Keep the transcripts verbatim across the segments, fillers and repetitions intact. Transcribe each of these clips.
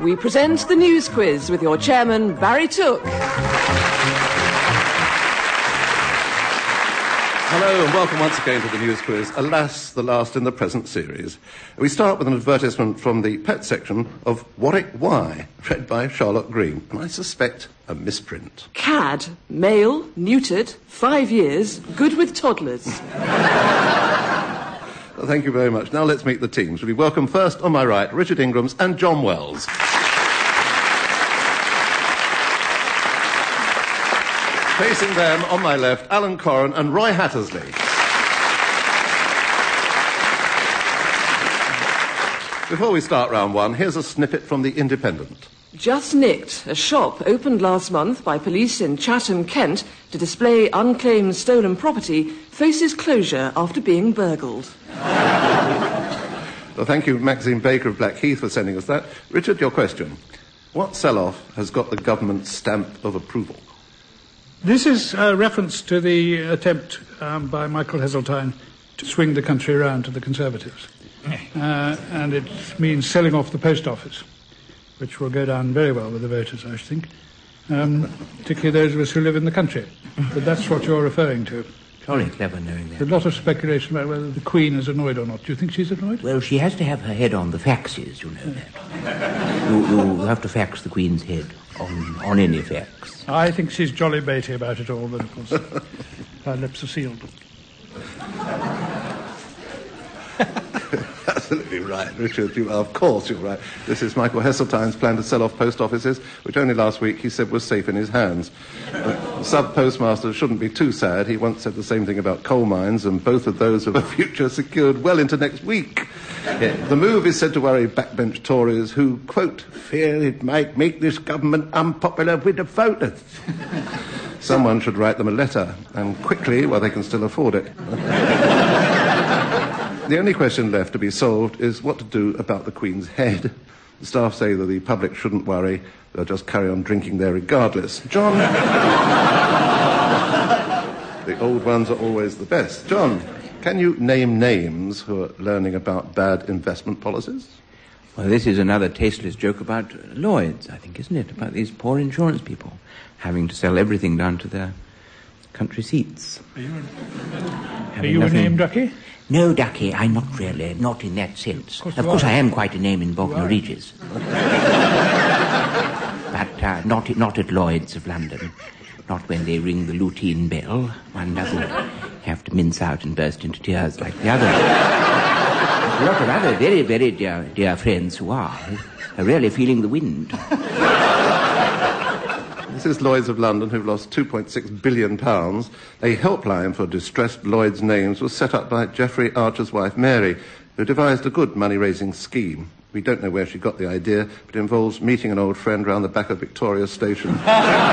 we present the News Quiz with your chairman, Barry Took. Hello and welcome once again to the News Quiz, alas, the last in the present series. We start with an advertisement from the pet section of Warwick Y, read by Charlotte Green, and I suspect a misprint. Cad, male, neutered, five years, good with toddlers. Well, thank you very much. Now let's meet the teams. We welcome first, on my right, Richard Ingrams and John Wells. Facing them, on my left, Alan Corran and Roy Hattersley. Before we start round one, here's a snippet from The Independent. Just nicked. A shop opened last month by police in Chatham, Kent, to display unclaimed stolen property faces closure after being burgled. Well, thank you, Maxine Baker of Blackheath, for sending us that. Richard, your question. What sell-off has got the government's stamp of approval? This is a reference to the attempt um, by Michael Heseltine to swing the country around to the Conservatives. Uh, and it means selling off the post office, which will go down very well with the voters, I think, um, particularly those of us who live in the country. But that's what you're referring to. Jolly clever knowing that. There's a lot of speculation about whether the Queen is annoyed or not. Do you think she's annoyed? Well, she has to have her head on the faxes, you know that. you, you have to fax the Queen's head on, on any fax. I think she's jolly baity about it all, but of course her lips are sealed. Absolutely right, Richard. You are, of course you're right. This is Michael Heseltine's plan to sell off post offices, which only last week he said was safe in his hands. Uh, Sub-postmasters shouldn't be too sad. He once said the same thing about coal mines, and both of those have a future secured well into next week. Yeah. The move is said to worry backbench Tories who, quote, fear it might make this government unpopular with the voters. Someone should write them a letter, and quickly, while they can still afford it. The only question left to be solved is what to do about the Queen's head. The staff say that the public shouldn't worry. They'll just carry on drinking there regardless. John... The old ones are always the best. John, can you name names who are learning about bad investment policies? Well, this is another tasteless joke about Lloyds, I think, isn't it? About these poor insurance people having to sell everything down to their country seats. Are you, are you a name, Ducky? No, Ducky, I'm not really, not in that sense. Of course, of course I am am quite a name in Bognor Regis. But uh, not, not at Lloyd's of London. Not when they ring the lutein bell. One doesn't have to mince out and burst into tears like the others. A lot of other very, very dear, dear friends who are, are really feeling the wind. This is Lloyds of London, who've lost two point six billion pounds. A helpline for distressed Lloyds names was set up by Geoffrey Archer's wife, Mary, who devised a good money-raising scheme. We don't know where she got the idea, but it involves meeting an old friend round the back of Victoria Station with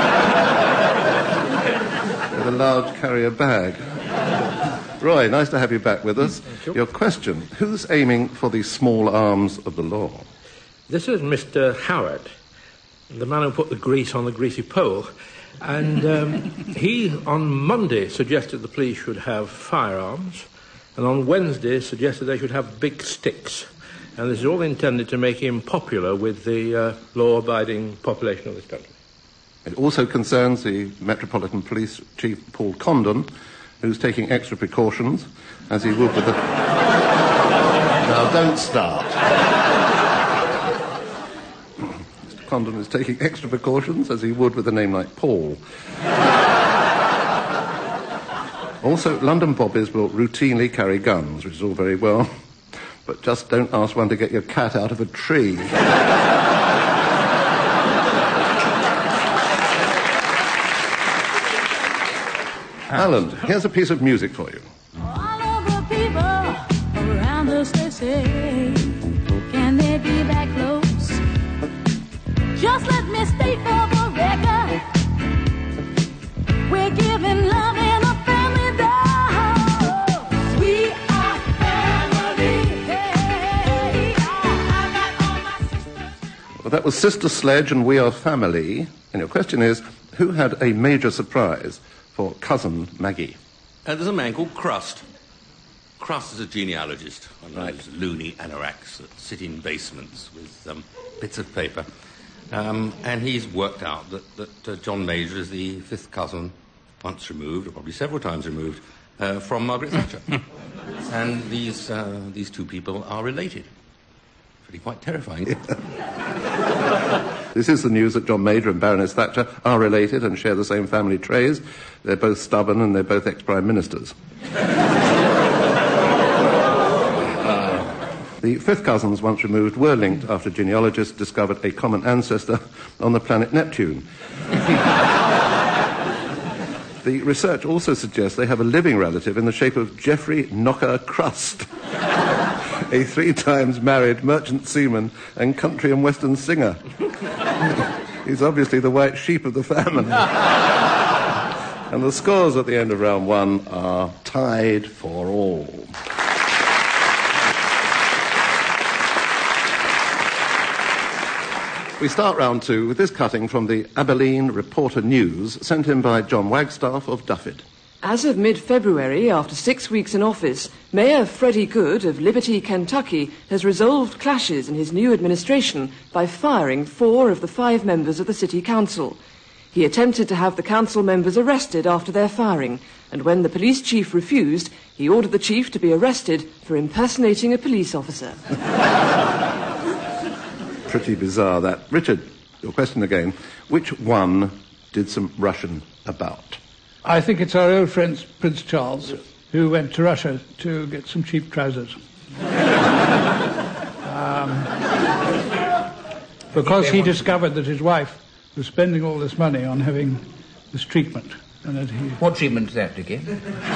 a large carrier bag. Roy, nice to have you back with us. Thank you. Your question, who's aiming for the small arms of the law? This is Mister Howard, the man who put the grease on the greasy pole. And um, he, on Monday, suggested the police should have firearms, and on Wednesday suggested they should have big sticks. And this is all intended to make him popular with the uh, law-abiding population of this country. It also concerns the Metropolitan Police Chief, Paul Condon, who's taking extra precautions, as he would with the... Now, don't start. Mister Condon is taking extra precautions, as he would with a name like Paul. Also, London bobbies will routinely carry guns, which is all very well, but just don't ask one to get your cat out of a tree. Alan, here's a piece of music for you. All of the people around us, they say, can they be that close? Just let me state for the record, we're giving love in a family dose. We are family. Hey, I got all my sisters. Well, that was Sister Sledge and We Are Family. And your question is, who had a major surprise for cousin Maggie? Uh, there's a man called Crust. Crust is a genealogist, one of Right. those loony anoraks that sit in basements with um, bits of paper. Um, and he's worked out that, that uh, John Major is the fifth cousin, once removed, or probably several times removed, uh, from Margaret Thatcher. And these, uh, these two people are related. Pretty quite terrifying. This is the news that John Major and Baroness Thatcher are related and share the same family traits. They're both stubborn and they're both ex-prime ministers. The fifth cousins, once removed, were linked after genealogists discovered a common ancestor on the planet Neptune. The research also suggests they have a living relative in the shape of Geoffrey Knocker Crust, a three times married merchant seaman and country and western singer. He's obviously the white sheep of the family. And the scores at the end of round one are tied for all. We start round two with this cutting from the Abilene Reporter News, sent in by John Wagstaff of Dufford. As of mid-February, after six weeks in office, Mayor Freddie Good of Liberty, Kentucky, has resolved clashes in his new administration by firing four of the five members of the city council. He attempted to have the council members arrested after their firing, and when the police chief refused, he ordered the chief to be arrested for impersonating a police officer. Pretty bizarre, that. Richard, your question again. Which one did some Russian about? I think it's our old friend Prince Charles, who went to Russia to get some cheap trousers. um, because he discovered that his wife was spending all this money on having this treatment. And that he... What treatment is that, Dickie?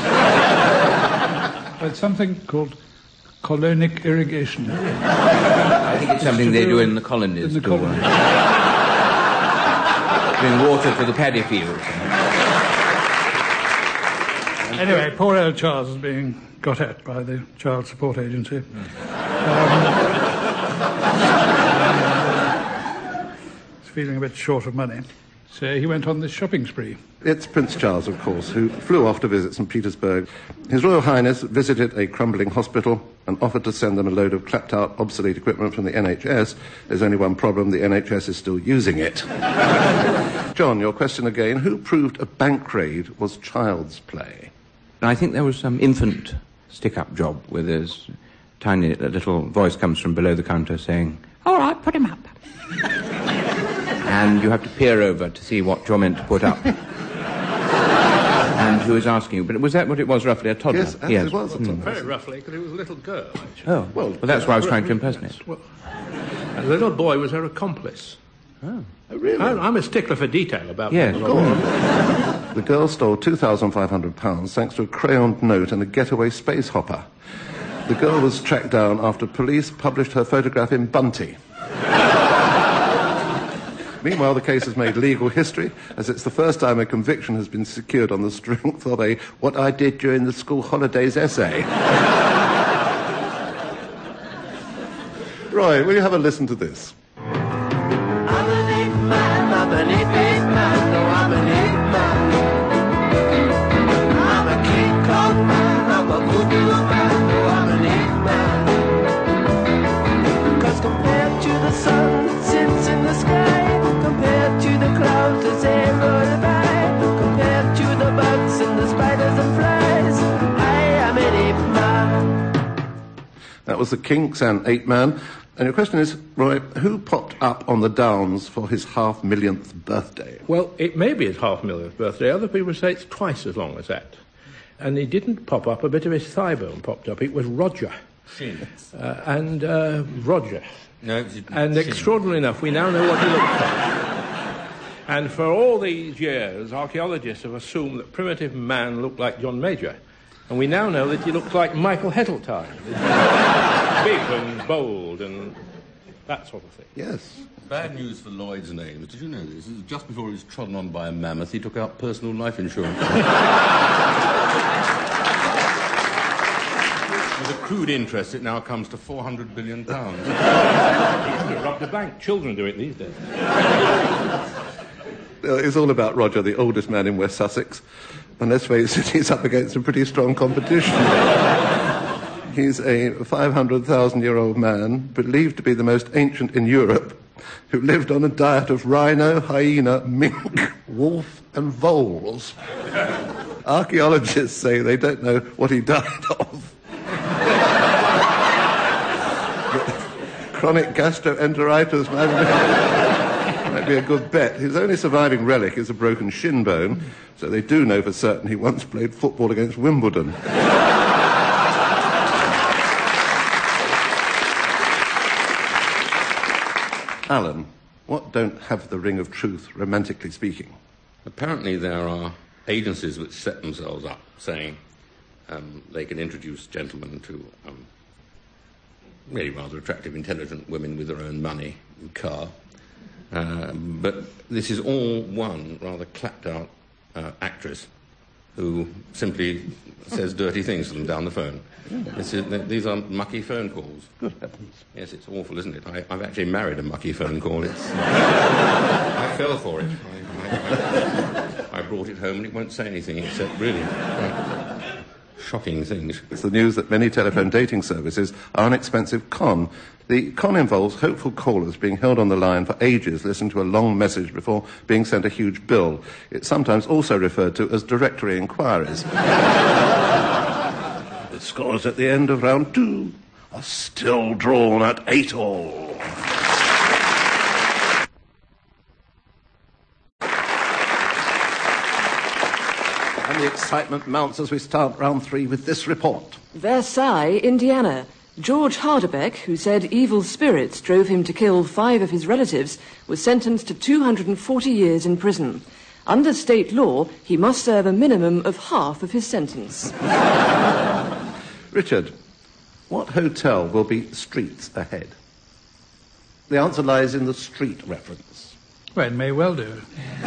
Well, it's something called colonic irrigation. I think it's something they do in the colonies. In the to, colonies. Uh, bring water to the paddy fields. Anyway, poor old Charles is being got at by the Child Support Agency. Um, he's feeling a bit short of money. So he went on this shopping spree. It's Prince Charles, of course, who flew off to visit Saint Petersburg. His Royal Highness visited a crumbling hospital and offered to send them a load of clapped-out, obsolete equipment from the N H S. There's only one problem, the N H S is still using it. John, your question again. Who proved a bank raid was child's play? I think there was some infant stick-up job where there's a tiny a little voice comes from below the counter saying, "All right, put him up." And you have to peer over to see what you're meant to put up. And who is asking you? But was that what it was, roughly, a toddler? Yes, yes. It was a toddler. Very roughly, because it was a little girl, actually. Oh, well, well that's why I was trying to impersonate. Well, and the little boy was her accomplice. Oh, really? I'm, I'm a stickler for detail about yes. that. Go on. The girl stole two thousand five hundred pounds thanks to a crayoned note and a getaway space hopper. The girl was tracked down after police published her photograph in Bunty. Meanwhile, the case has made legal history, as it's the first time a conviction has been secured on the strength of a "what I did during the school holidays" essay. Roy, will you have a listen to this? I'm an ape man, I'm an ape, ape man, no, I'm an ape man. I'm a King Kong man, I'm a voodoo man, no, I'm an ape man. 'Cause compared to the sun that sits in the sky, compared to the clouds as they roll by, compared to the bugs and the spiders and flies, I am an ape man. That was the Kinks and Ape Man. And your question is, Roy, who popped up on the Downs for his half-millionth birthday? Well, it may be his half-millionth birthday. Other people say it's twice as long as that. And he didn't pop up. A bit of his thigh bone popped up. It was Roger. Shin. Uh, and uh, Roger. No, it was And Shin. extraordinarily enough, we now know what he looked like. And for all these years, archaeologists have assumed that primitive man looked like John Major. And we now know that he looked like Michael Heseltine. Big and bold and that sort of thing. Yes. Bad news for Lloyd's names. Did you know this? Just before he was trodden on by a mammoth, he took out personal life insurance. With accrued interest, it now comes to four hundred billion pounds. He could have robbed a bank. Children do it these days. It's all about Roger, the oldest man in West Sussex. And let's face it, he's up against some pretty strong competition. He's a five hundred thousand year old man, believed to be the most ancient in Europe, who lived on a diet of rhino, hyena, mink, wolf, and voles. Archaeologists say they don't know what he died of. Chronic gastroenteritis might be, might be a good bet. His only surviving relic is a broken shin bone, so they do know for certain he once played football against Wimbledon. Alan, what don't have the ring of truth, romantically speaking? Apparently there are agencies which set themselves up saying um, they can introduce gentlemen to um, really rather attractive, intelligent women with their own money and car. Uh, but this is all one rather clapped-out uh, actress who simply says dirty things to them down the phone. This is, these are mucky phone calls. Good heavens. Yes, it's awful, isn't it? I, I've actually married a mucky phone call. It's, I fell for it. I, I, I brought it home and it won't say anything except really quite shocking things. It's the news that many telephone dating services are an expensive con. The con involves hopeful callers being held on the line for ages, listening to a long message before being sent a huge bill. It's sometimes also referred to as directory inquiries. The scores at the end of round two are still drawn at eight all. And the excitement mounts as we start round three with this report. Versailles, Indiana. George Harderbeck, who said evil spirits drove him to kill five of his relatives, was sentenced to two hundred forty years in prison. Under state law, he must serve a minimum of half of his sentence. Richard, what hotel will be streets ahead? The answer lies in the street reference. Well, it may well do.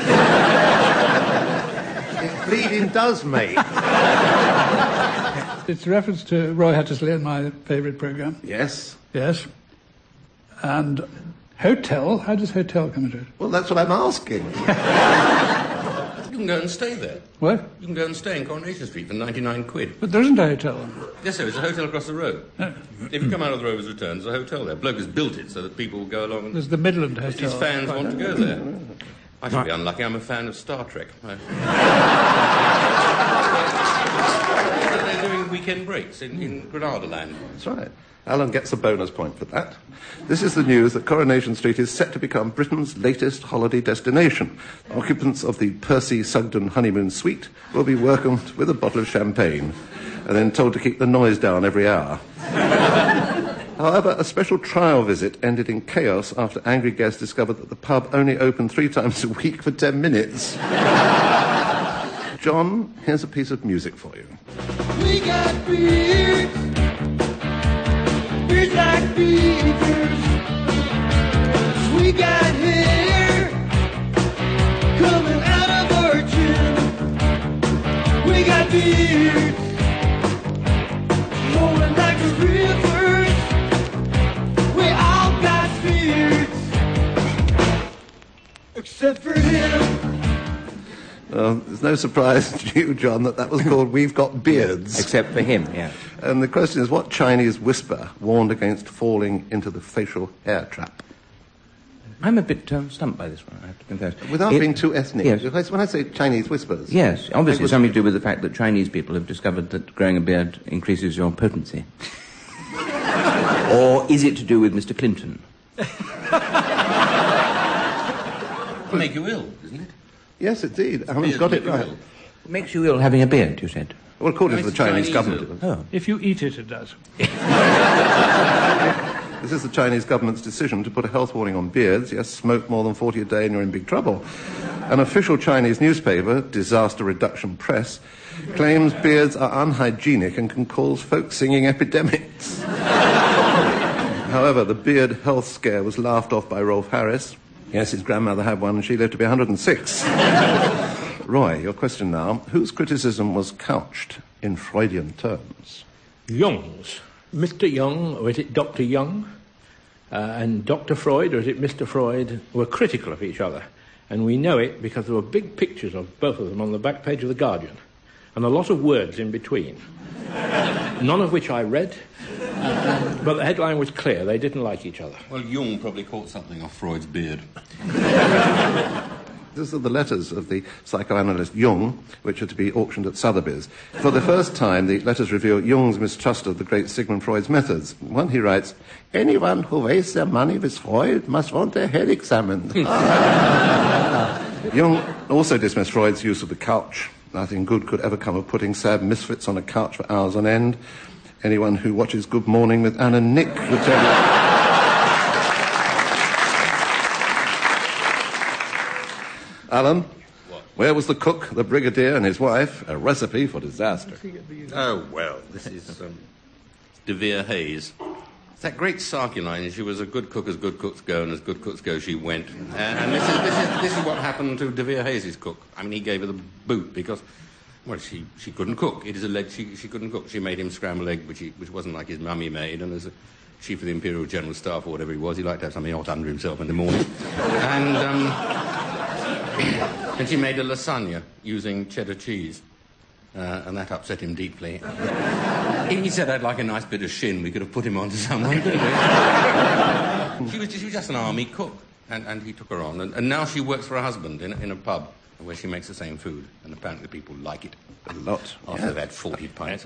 It bleeding does, mate. It's a reference to Roy Hattersley and my favourite programme. Yes. Yes. And hotel, how does hotel come into it? Well, that's what I'm asking. You can go and stay there. What? You can go and stay in Coronation Street for ninety-nine quid. But there isn't a hotel. Yes, there is a hotel across the road. No. If you come out of the Rovers Return, there's a hotel there. Bloke has built it so that people will go along and... There's the Midland if Hotel. his fans want to go there. I should be unlucky. I'm a fan of Star Trek. I... They're doing weekend breaks in, in Granada Land. That's right. Alan gets a bonus point for that. This is the news that Coronation Street is set to become Britain's latest holiday destination. Occupants of the Percy Sugden honeymoon suite will be welcomed with a bottle of champagne and then told to keep the noise down every hour. However, a special trial visit ended in chaos after angry guests discovered that the pub only opened three times a week for ten minutes. John, here's a piece of music for you. We got beers, beers like beavers. We got hair coming out of our chin. We got beards rolling like a river. We all got beards, except for him. Well, there's no surprise to you, John, that that was called We've Got Beards. Except for him, yeah. And the question is, what Chinese whisper warned against falling into the facial hair trap? I'm a bit um, stumped by this one, I have to confess. Without It- being too ethnic, Yes. when I say Chinese whispers... Yes, obviously was- something to do with the fact that Chinese people have discovered that growing a beard increases your potency. Or is it to do with Mister Clinton? It'll make you ill, isn't it? Yes, indeed. Alan's Beards got it make you right. ill. It makes you ill having a beard, you said. Well, according to Makes the the Chinese, Chinese government. ill. Oh. If you eat it, it does. This is the Chinese government's decision to put a health warning on beards. Yes, smoke more than forty a day and you're in big trouble. An official Chinese newspaper, Disaster Reduction Press, claims beards are unhygienic and can cause folk singing epidemics. However, the beard health scare was laughed off by Rolf Harris. Yes, his grandmother had one and she lived to be one hundred and six. Roy, your question now. Whose criticism was couched in Freudian terms? Young's. Mister Young, or is it Doctor Young? Uh, and Doctor Freud, or is it Mister Freud, were critical of each other. And we know it because there were big pictures of both of them on the back page of The Guardian. and a lot of words in between, none of which I read, but the headline was clear. They didn't like each other. Well, Jung probably caught something off Freud's beard. These are the letters of the psychoanalyst Jung, which are to be auctioned at Sotheby's. For the first time, the letters reveal Jung's mistrust of the great Sigmund Freud's methods. One, he writes, "Anyone who wastes their money with Freud must want their head examined." Jung also dismissed Freud's use of the couch. Nothing good could ever come of putting sad misfits on a couch for hours on end. Anyone who watches Good Morning with Anne and Nick would tell you... Alan, what? Where was the cook, the brigadier, and his wife? A recipe for disaster. Oh, well, this is um, De Vere Hayes. It's that great Saki line, she was a good cook as good cooks go, and as good cooks go she went. Uh, and this is, this, is, this is what happened to De Vere Hayes' cook. I mean, he gave her the boot because, well, she, she couldn't cook. It is alleged she, she couldn't cook. She made him scrambled egg, which, he, which wasn't like his mummy made, and as a chief of the Imperial General Staff or whatever he was, he liked to have something hot under himself in the morning. and... Um, And she made a lasagna using cheddar cheese, uh, and that upset him deeply. He said, "I'd like a nice bit of shin. We could have put him on to someone, couldn't we?" she, was, she was just an army cook, and, and he took her on. And, and now she works for her husband in, in a pub where she makes the same food, and apparently people like it a lot after they've had forty pints.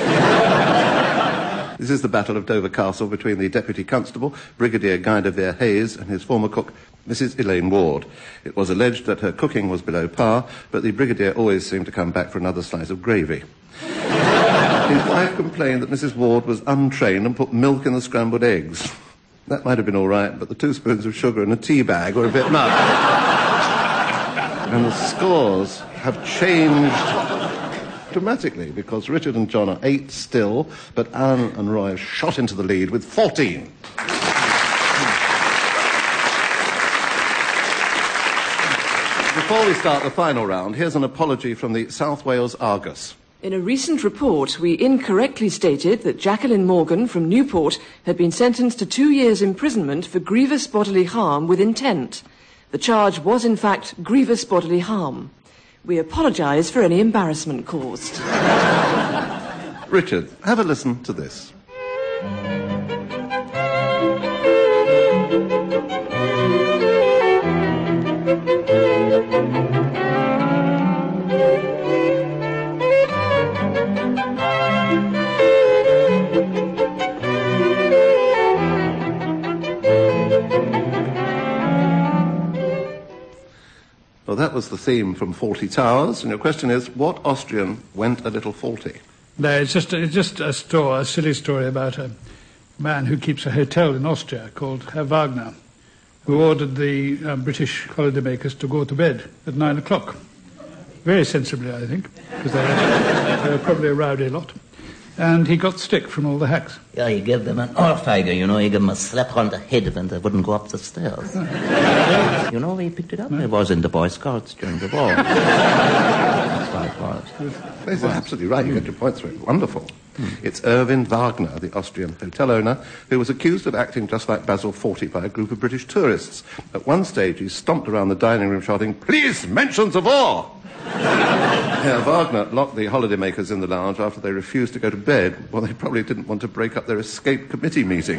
This is the Battle of Dover Castle between the Deputy Constable, Brigadier Guy de Vere Hayes, and his former cook, Missus Elaine Ward. It was alleged that her cooking was below par, but the Brigadier always seemed to come back for another slice of gravy. His wife complained that Missus Ward was untrained and put milk in the scrambled eggs. That might have been all right, but the two spoons of sugar in a tea bag were a bit much. And the scores have changed dramatically because Richard and John are eight still, but Alan and Roy have shot into the lead with fourteen. Before we start the final round, here's an apology from the South Wales Argus. In a recent report, we incorrectly stated that Jacqueline Morgan from Newport had been sentenced to two years' imprisonment for grievous bodily harm with intent. The charge was, in fact, grievous bodily harm. We apologise for any embarrassment caused. Richard, have a listen to this. Well, that was the theme from Fawlty Towers, and your question is, what Austrian went a little faulty? No, it's just, it's just a story, a silly story about a man who keeps a hotel in Austria called Herr Wagner, who ordered the uh, British holidaymakers to go to bed at nine o'clock. Very sensibly, I think, because they, they were probably a rowdy lot. And he got stick from all the hacks. Yeah, he gave them an ohrfeige, you know, he gave them a slap on the head when they wouldn't go up the stairs. You know where he picked it up? No. It was in the Boy Scouts during the war. That's why it was. That's absolutely right. You got your points right. Wonderful. Hmm. It's Erwin Wagner, the Austrian hotel owner, who was accused of acting just like Basil Fawlty by a group of British tourists. At one stage, he stomped around the dining room shouting, "Please mention the war!" Herr Wagner locked the holidaymakers in the lounge after they refused to go to bed. Well, they probably didn't want to break up their escape committee meeting.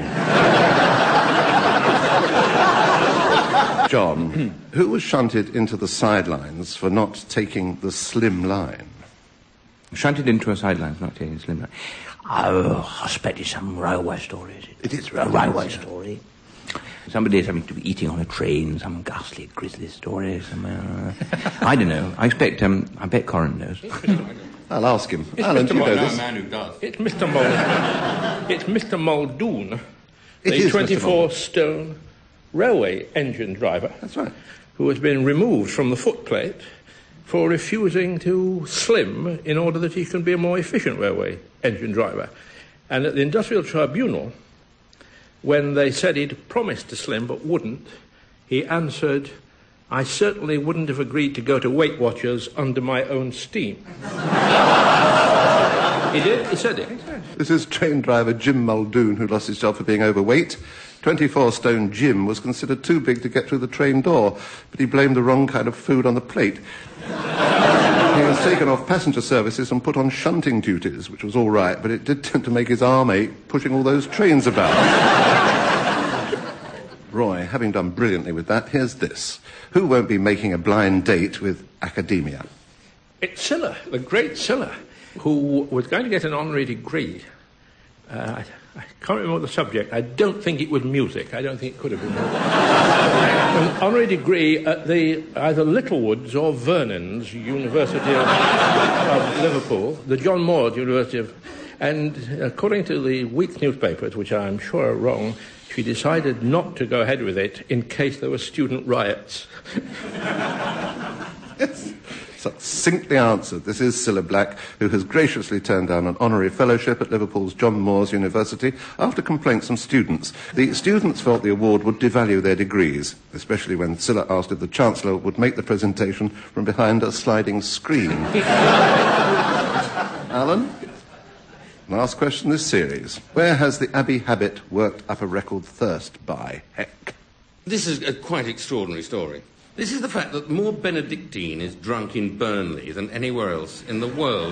John, who was shunted into the sidelines for not taking the slim line? Shunted into a sideline, not taking the slim line. Oh, I expect it's some railway story, is it? It is a railway story. Somebody having to be eating on a train, some ghastly, grisly story. Some, uh, I don't know. I expect, um, I bet Corin knows. I'll ask him. It's Alan, Mister do you know Mul- this? No, man who does. It's Mister Mul- It's Mister Muldoon, It the is twenty-four stone railway engine driver. That's right. Who has been removed from the footplate for refusing to slim in order that he can be a more efficient railway engine driver. And at the Industrial Tribunal, when they said he'd promised to slim but wouldn't, he answered, "I certainly wouldn't have agreed to go to Weight Watchers under my own steam." He did, he said it. This is train driver Jim Muldoon, who lost his job for being overweight. twenty-four stone Jim was considered too big to get through the train door, but he blamed the wrong kind of food on the plate. was taken off passenger services and put on shunting duties, which was all right, but it did tend to make his arm ache pushing all those trains about. Roy, having done brilliantly with that, here's this. Who won't be making a blind date with academia? It's Scylla, the great Scylla, who was going to get an honorary degree. Uh, I, I can't remember the subject. I don't think it was music. I don't think it could have been music. An honorary degree at the either Littlewoods or Vernon's University of, of Liverpool, the John Moores University of... And according to the week's newspapers, which I'm sure are wrong, she decided not to go ahead with it in case there were student riots. Yes. Succinctly answered. This is Cilla Black, who has graciously turned down an honorary fellowship at Liverpool's John Moores University after complaints from students. The students felt the award would devalue their degrees, especially when Cilla asked if the Chancellor would make the presentation from behind a sliding screen. Alan? Last question this series. Where has the Abbey Habit worked up a record thirst by heck? This is a quite extraordinary story. This is the fact that more Benedictine is drunk in Burnley than anywhere else in the world.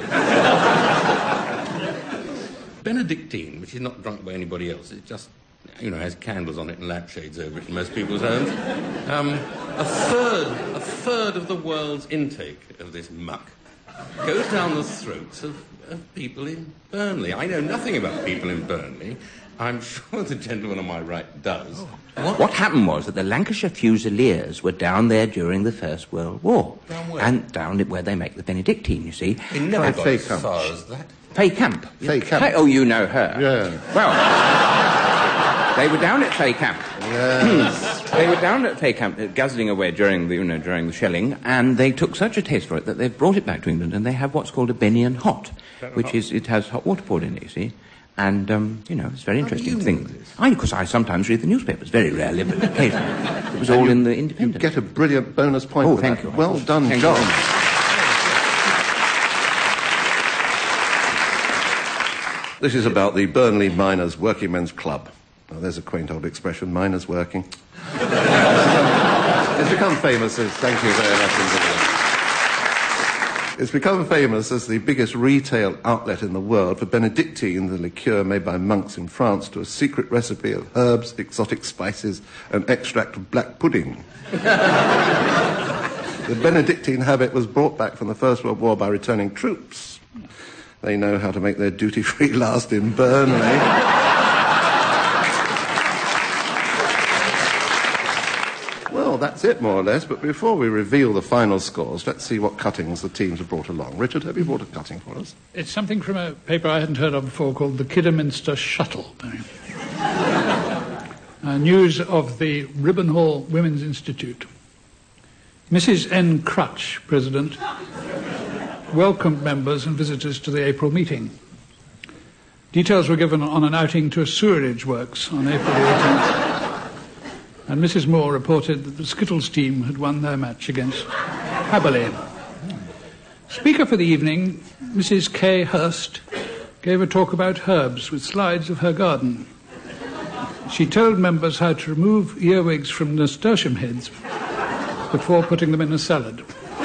Benedictine, which is not drunk by anybody else, it just, you know, has candles on it and lampshades over it in most people's homes. Um, a third, a third of the world's intake of this muck goes down the throats of, of people in Burnley. I know nothing about people in Burnley. I'm sure the gentleman on my right does. Oh. What? what happened was that the Lancashire Fusiliers were down there during the First World War. Down where? And down where they make the Benedictine, you see. It never got Faye as Camp. far as that. Faye Camp. Faye Camp. Faye, oh, you know her. Yeah. Well, they were down at Faye Camp. Yes. They were down at Faye Camp, uh, guzzling away during the, you know, during the shelling, and they took such a taste for it that they've brought it back to England, and they have what's called a Benian Hot, which is, it has hot water poured in it, you see. And, um, you know, it's a very interesting thing. I, because I sometimes read the newspapers, very rarely, but occasionally. It was all you, in the Independent. You get a brilliant bonus point Oh, for thank that. you. Well done, Thank John. You. This is about the Burnley Miners Working Men's Club. Now, there's a quaint old expression, miners working. It's become famous as... Thank you very much indeed. It's become famous as the biggest retail outlet in the world for Benedictine, the liqueur made by monks in France, to a secret recipe of herbs, exotic spices, and extract of black pudding. The Benedictine habit was brought back from the First World War by returning troops. They know how to make their duty-free last in Burnley. Well, that's it, more or less. But before we reveal the final scores, let's see what cuttings the teams have brought along. Richard, have you brought a cutting for us? It's something from a paper I hadn't heard of before called the Kidderminster Shuttle. uh, news of the Ribbenhall Women's Institute. Missus N. Crutch, President, welcomed members and visitors to the April meeting. Details were given on an outing to a sewerage works on April the eighteenth. And Missus Moore reported that the Skittles team had won their match against Haberley. Speaker for the evening, Missus K. Hurst, gave a talk about herbs with slides of her garden. She told members how to remove earwigs from nasturtium heads before putting them in a salad.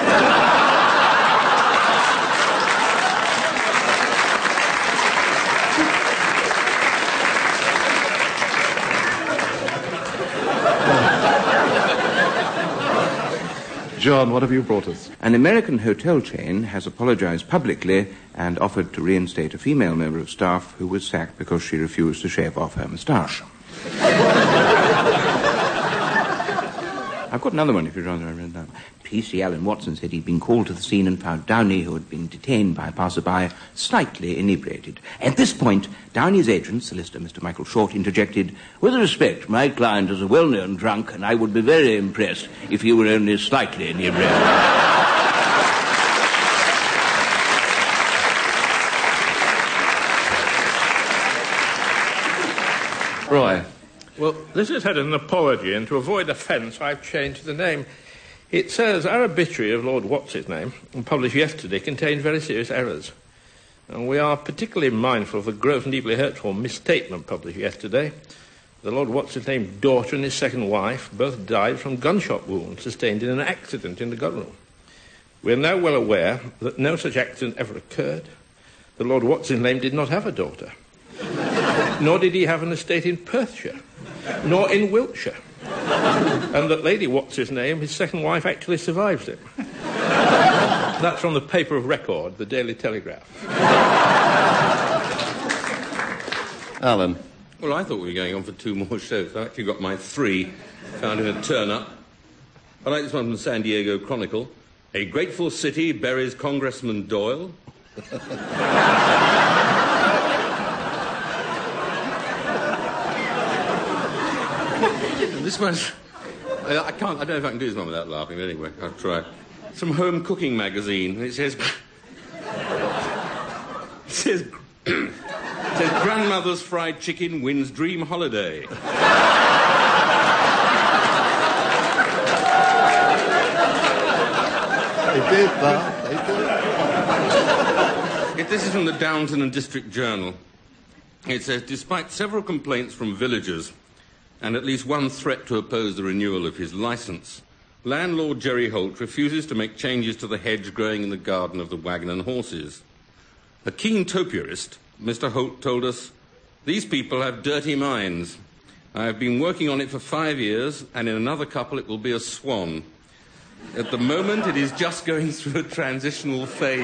John, what have you brought us? An American hotel chain has apologized publicly and offered to reinstate a female member of staff who was sacked because she refused to shave off her moustache. I've got another one if you'd rather I read it down. P C Allen Watson said he'd been called to the scene and found Downey, who had been detained by a passerby, slightly inebriated. At this point, Downey's agent, solicitor Mister Michael Short, interjected, "With respect, my client is a well-known drunk, and I would be very impressed if he were only slightly inebriated." Roy. Well, this has had an apology, and to avoid offence, I've changed the name. It says our obituary of Lord What's-his-name, published yesterday, contained very serious errors. And we are particularly mindful of the gross and deeply hurtful misstatement published yesterday. The Lord What's-his-name daughter and his second wife both died from gunshot wounds sustained in an accident in the gun room. We are now well aware that no such accident ever occurred. The Lord What's-his-name did not have a daughter. Nor did he have an estate in Perthshire, nor in Wiltshire. And that Lady What's-his-name, his second wife, actually survives him. That's from the paper of record, the Daily Telegraph. Alan. Well, I thought we were going on for two more shows. I've actually got my three found in a turn-up. I like this one from the San Diego Chronicle. A grateful city buries Congressman Doyle. This one's... I can't... I don't know if I can do this one without laughing, but anyway, I'll try. It's from Home Cooking magazine, and it says... It says... It says, grandmother's fried chicken wins dream holiday. They did that. They did. This is from the Downton and District Journal. It says, despite several complaints from villagers and at least one threat to oppose the renewal of his licence, landlord Jerry Holt refuses to make changes to the hedge growing in the garden of the Wagon and Horses. A keen topiarist, Mister Holt told us, these people have dirty minds. I have been working on it for five years, and in another couple it will be a swan. At the moment, it is just going through a transitional phase.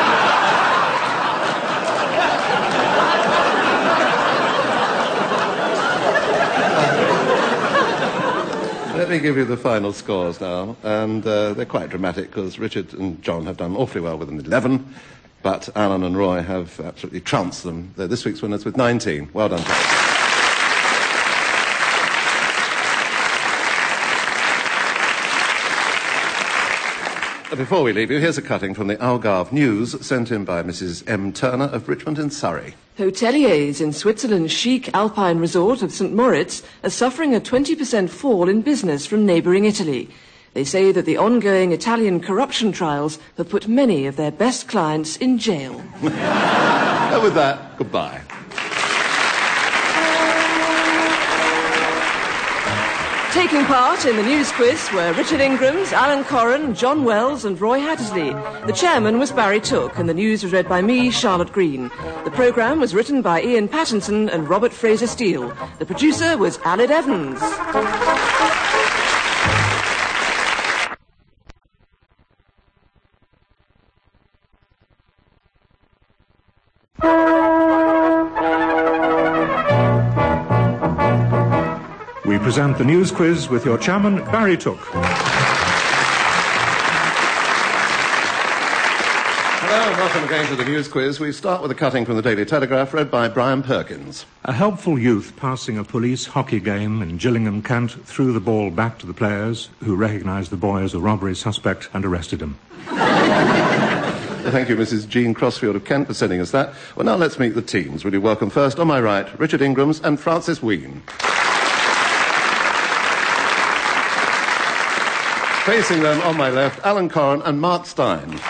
Let me give you the final scores now, and uh, they're quite dramatic because Richard and John have done awfully well with an eleven, but Alan and Roy have absolutely trounced them. They're this week's winners with nineteen. Well done. Before we leave you, here's a cutting from the Algarve News sent in by Missus M. Turner of Richmond in Surrey. Hoteliers in Switzerland's chic alpine resort of Saint Moritz are suffering a twenty percent fall in business from neighbouring Italy. They say that the ongoing Italian corruption trials have put many of their best clients in jail. And with that, goodbye. Taking part in the news quiz were Richard Ingrams, Alan Corran, John Wells and Roy Hattersley. The chairman was Barry Took and the news was read by me, Charlotte Green. The programme was written by Ian Pattinson and Robert Fraser-Steele. The producer was Aled Evans. We present the news quiz with your chairman, Barry Took. Hello and welcome again to the news quiz. We start with a cutting from the Daily Telegraph read by Brian Perkins. A helpful youth passing a police hockey game in Gillingham, Kent, threw the ball back to the players, who recognised the boy as a robbery suspect and arrested him. Thank you, Missus Jean Crossfield of Kent, for sending us that. Well, now let's meet the teams. Will you welcome first, on my right, Richard Ingrams and Francis Ween. Facing them, on my left, Alan Corran and Mark Stein.